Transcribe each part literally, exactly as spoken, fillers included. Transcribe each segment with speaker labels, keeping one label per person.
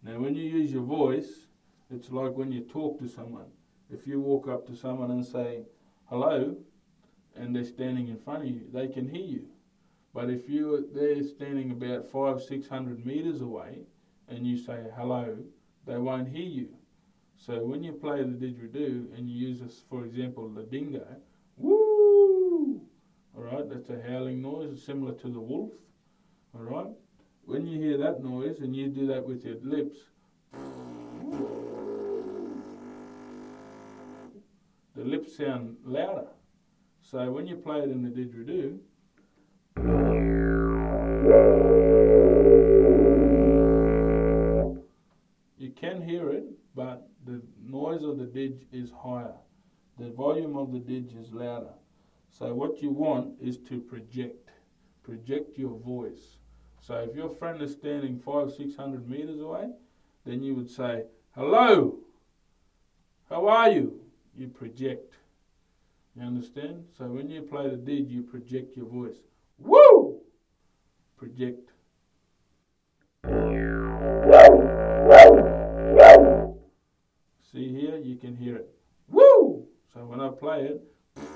Speaker 1: Now when you use your voice, it's like when you talk to someone. If you walk up to someone and say, hello, and they're standing in front of you, they can hear you. But if you they're standing about five, six hundred meters away, and you say hello, they won't hear you. So when you play the didgeridoo and you use this, for example, the dingo, woo, all right, that's a howling noise similar to the wolf, all right. When you hear that noise and you do that with your lips, the lips sound louder. So when you play it in the didgeridoo, you can hear it, but the noise of the didge is higher. The volume of the didge is louder. So what you want is to project. Project your voice. So if your friend is standing five, six hundred meters away, then you would say, hello, how are you? You project. You understand? So when you play the didge, you project your voice. Woo! Project. See here, you can hear it. Woo! So when I play it,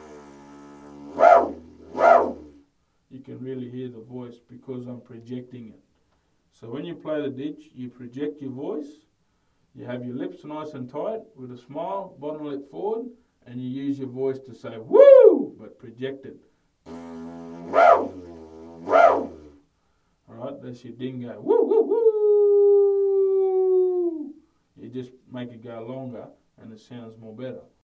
Speaker 1: you can really hear the voice because I'm projecting it. So when you play the didge, you project your voice. You have your lips nice and tight with a smile, bottom lip forward, and you use your voice to say woo, but project it. Alright, that's your dingo. Woo, woo, woo. You just make it go longer and it sounds more better.